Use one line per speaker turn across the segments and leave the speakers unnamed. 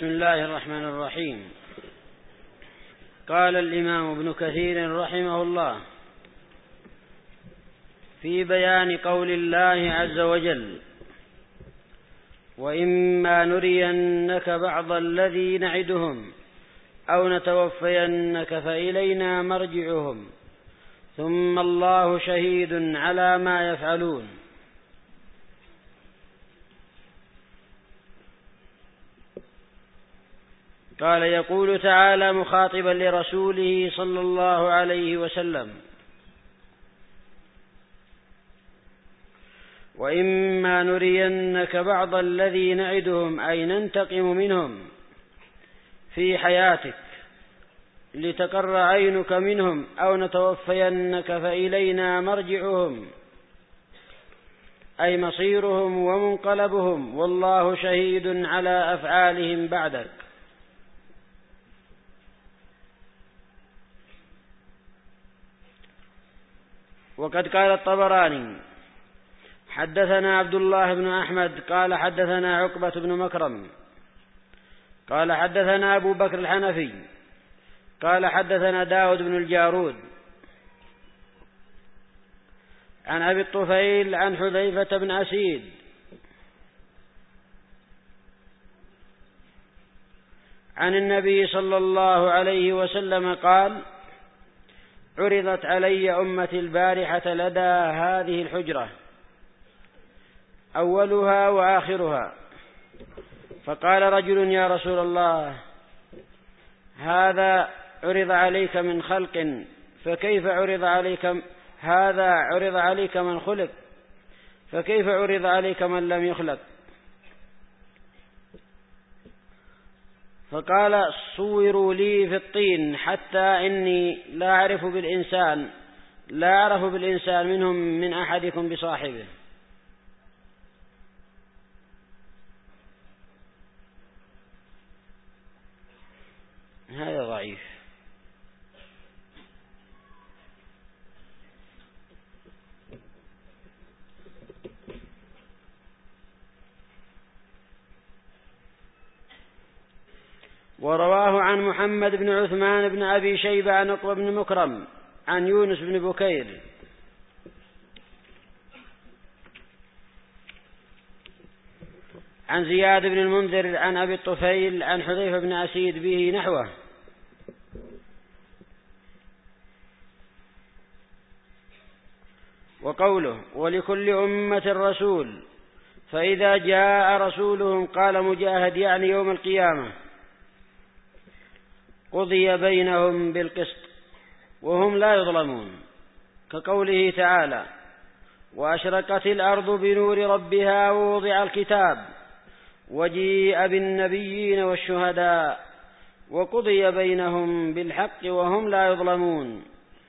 بسم الله الرحمن الرحيم. قال الإمام ابن كثير رحمه الله في بيان قول الله عز وجل: وإما نرينك بعض الذي نعدهم أو نتوفينك فإلينا مرجعهم ثم الله شهيد على ما يفعلون. قال: يقول تعالى مخاطبا لرسوله صلى الله عليه وسلم: وإما نرينك بعض الذي نعدهم أي ننتقم منهم في حياتك لتقر عينك منهم أو نتوفينك فإلينا مرجعهم أي مصيرهم ومنقلبهم، والله شهيد على أفعالهم بعدك. وقد قال الطبراني: حدثنا عبد الله بن أحمد قال حدثنا عقبة بن مكرم قال حدثنا أبو بكر الحنفي قال حدثنا داود بن الجارود عن أبي الطفيل عن حذيفة بن أسيد عن النبي صلى الله عليه وسلم قال: عرضت علي أمتي البارحة لدى هذه الحجرة أولها وآخرها، فقال رجل: يا رسول الله، هذا عرض عليك من خلق، فكيف عرض عليك هذا عرض عليك من خلق، فكيف عرض عليك من لم يخلق؟ فقال: صوروا لي في الطين حتى إني لا أعرف بالإنسان منهم من أحدكم بصاحبه. هذا ضعيف. ورواه عن محمد بن عثمان بن أبي شيبة عن عقبة بن مكرم عن يونس بن بكير عن زياد بن المنذر عن أبي الطفيل عن حذيفة بن أسيد به نحوه. وقوله: ولكل أمة رسول، فإذا جاء رسولهم قال مجاهد يعني يوم القيامة قضي بينهم بالقسط وهم لا يظلمون، كقوله تعالى: وأشرقت الأرض بنور ربها ووضع الكتاب وجيء بالنبيين والشهداء وقضي بينهم بالحق وهم لا يظلمون.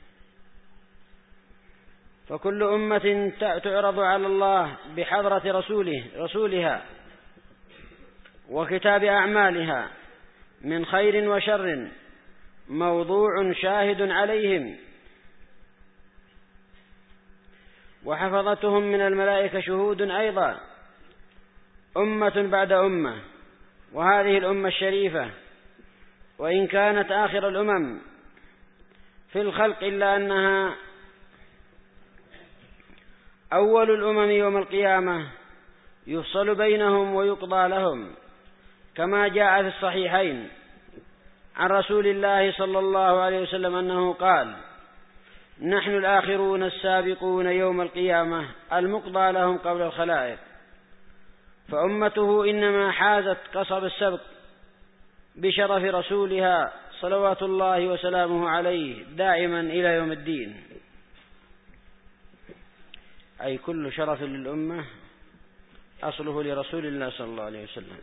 فكل أمة تعرض على الله بحضرة رسولها وكتاب أعمالها من خير وشر موضوع شاهد عليهم، وحفظتهم من الملائكة شهود أيضا، أمة بعد أمة. وهذه الأمة الشريفة وإن كانت آخر الأمم في الخلق إلا أنها أول الأمم يوم القيامة يفصل بينهم ويقضى لهم، كما جاء في الصحيحين عن رسول الله صلى الله عليه وسلم أنه قال: نحن الآخرون السابقون يوم القيامة المقضى لهم قبل الخلائق. فأمته إنما حازت قصب السبق بشرف رسولها صلوات الله وسلامه عليه دائما إلى يوم الدين، أي كل شرف للأمة أصله لرسول الله صلى الله عليه وسلم.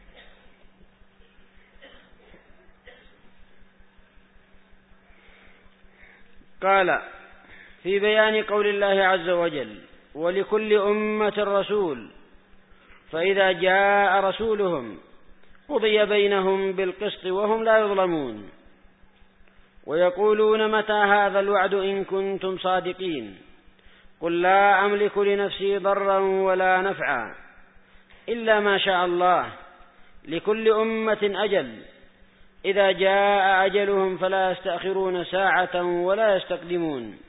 قال: في بيان قول الله عز وجل: ولكل أمة رسول، فإذا جاء رسولهم قضي بينهم بالقسط وهم لا يظلمون. ويقولون: متى هذا الوعد إن كنتم صادقين؟ قل لا أملك لنفسي ضرا ولا نفعا إلا ما شاء الله، لكل أمة أجل إذا جاء أجلهم فلا يستأخرون ساعة ولا يستقدمون.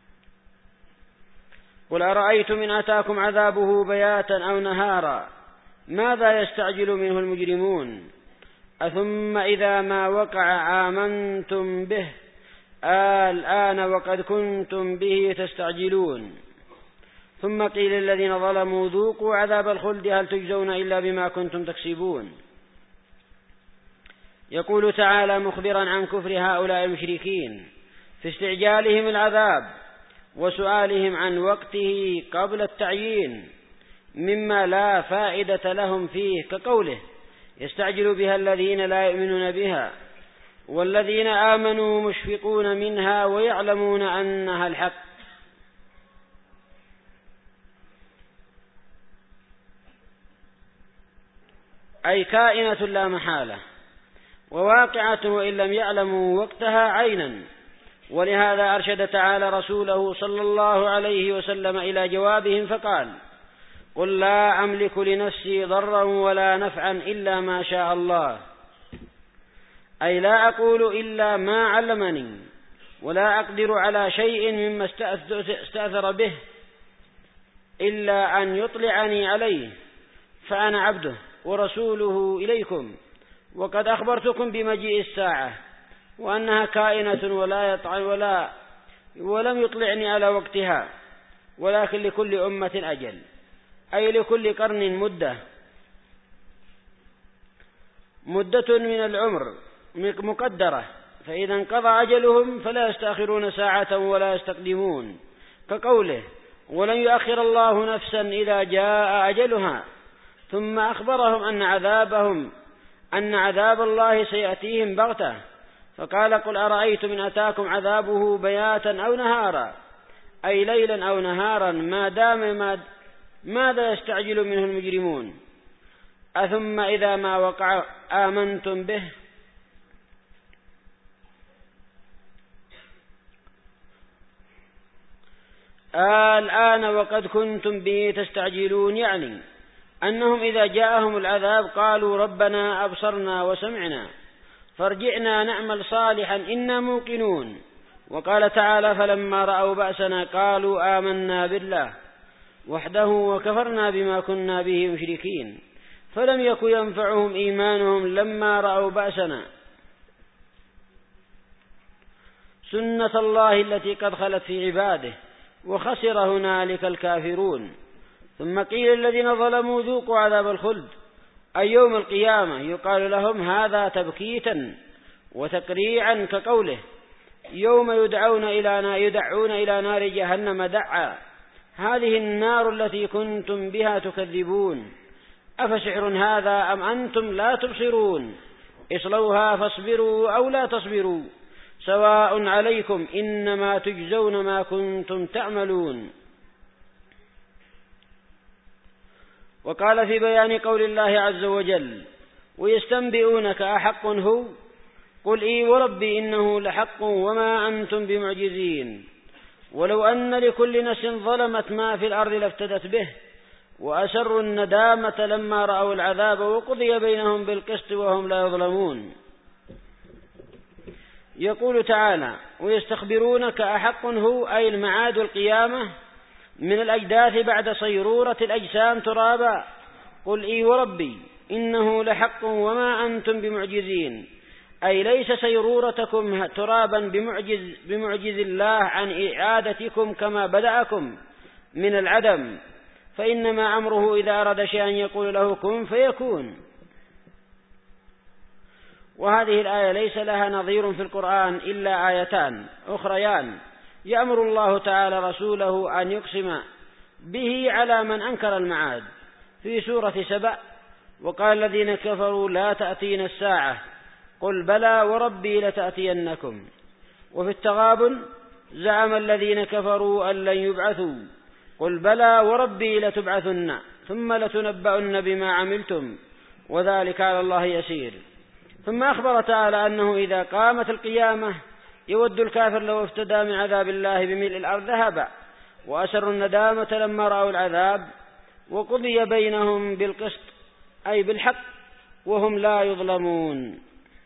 قل أرأيتم إن أتاكم عذابه بياتا أو نهارا ماذا يستعجل منه المجرمون أثم إذا ما وقع آمنتم به الآن وقد كنتم به تستعجلون. ثم قيل للذين ظلموا ذوقوا عذاب الخلد هل تجزون إلا بما كنتم تكسبون. يقول تعالى مخبرا عن كفر هؤلاء المشركين في استعجالهم العذاب وسؤالهم عن وقته قبل التعيين مما لا فائدة لهم فيه، كقوله يستعجل بها الذين لا يؤمنون بها والذين آمنوا مشفقون منها ويعلمون أنها الحق. أي كائنة لا محالة وواقعة وإن لم يعلموا وقتها عينا. ولهذا أرشد تعالى رسوله صلى الله عليه وسلم إلى جوابهم فقال قل لا أملك لنفسي ضرا ولا نفعا إلا ما شاء الله، أي لا أقول إلا ما علمني ولا أقدر على شيء مما استأثر به إلا أن يطلعني عليه، فأنا عبده ورسوله إليكم وقد أخبرتكم بمجيء الساعة وأنها كائنة ولم يطلعني على وقتها، ولكن لكل أمة أجل، أي لكل قرن مدة من العمر مقدرة، فإذا انقضى أجلهم فلا يستأخرون ساعة ولا يستقدمون، كقوله ولن يؤخر الله نفسا إذا جاء أجلها. ثم أخبرهم أن عذاب الله سيأتيهم بغتة، فقال قل أرأيتم إن أتاكم عذابه بياتا أو نهارا، أي ليلا أو نهارا ما دام ماذا يستعجل منه المجرمون أثم إذا ما وقع آمنتم به. الآن وقد كنتم به تستعجلون، يعني أنهم إذا جاءهم العذاب قالوا ربنا أبصرنا وسمعنا فارجعنا نعمل صالحا إنا موقنون. وقال تعالى فلما رأوا بأسنا قالوا آمنا بالله وحده وكفرنا بما كنا به مشركين فلم يكن ينفعهم إيمانهم لما رأوا بأسنا سنة الله التي قد خلت في عباده وخسر هنالك الكافرون. ثم قيل الذين ظلموا ذوقوا عذاب الخلد، أي يوم القيامة يقال لهم هذا تبكيتا وتقريعا، كقوله يوم يدعون إلى نار جهنم دعا هذه النار التي كنتم بها تكذبون أفسحر هذا أم أنتم لا تبصرون اصلوها فاصبروا أو لا تصبروا سواء عليكم إنما تجزون ما كنتم تعملون. وقال في بيان قول الله عز وجل ويستنبئونك أحق هو قل إي وربي إنه لحق وما أنتم بمعجزين ولو أن لكل نفس ظلمت ما في الأرض لافتدت به وأسروا الندامة لما رأوا العذاب وقضي بينهم بالقسط وهم لا يظلمون. يقول تعالى ويستخبرونك أحق هو، أي المعاد القيامة من الأجداث بعد صيرورة الأجسام ترابا. قل إي وربي إنه لحق وما أنتم بمعجزين، أي ليس سيرورتكم ترابا بمعجز الله عن إعادتكم كما بدأكم من العدم، فإنما أمره إذا أراد شيئا يقول له كن فيكون. وهذه الآية ليس لها نظير في القرآن إلا آيتان أخريان يأمر الله تعالى رسوله أن يقسم به على من أنكر المعاد في سورة سبأ وقال الذين كفروا لا تأتينا الساعة قل بلى وربي لتأتينكم. وفي التغابن زعم الذين كفروا أن لن يبعثوا قل بلى وربي لتبعثن ثم لتنبؤن بما عملتم وذلك على الله يسير. ثم أخبر تعالى أنه إذا قامت القيامة يود الكافر لو افتدى من عذاب الله بملء الأرض ذهبا وأسروا الندامة لما رأوا العذاب وقضي بينهم بالقسط أي بالحق وهم لا يظلمون.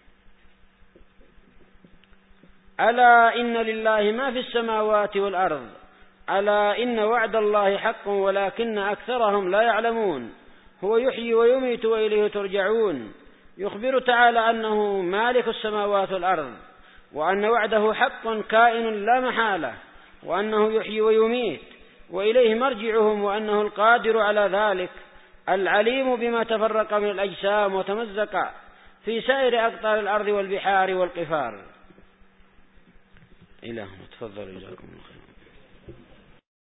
ألا إن لله ما في السماوات والأرض ألا إن وعد الله حق ولكن أكثرهم لا يعلمون. هو يحيي ويميت وإليه ترجعون. يخبر تعالى أنه مالك السماوات والأرض، وأن وعده حق كائن لا محالة، وأنه يحيي ويميت وإليه مرجعهم، وأنه القادر على ذلك، العليم بما تفرق من الأجسام وتمزق في سائر أقطار الأرض والبحار والقفار. إلهنا تفضل جزاكم الله خير.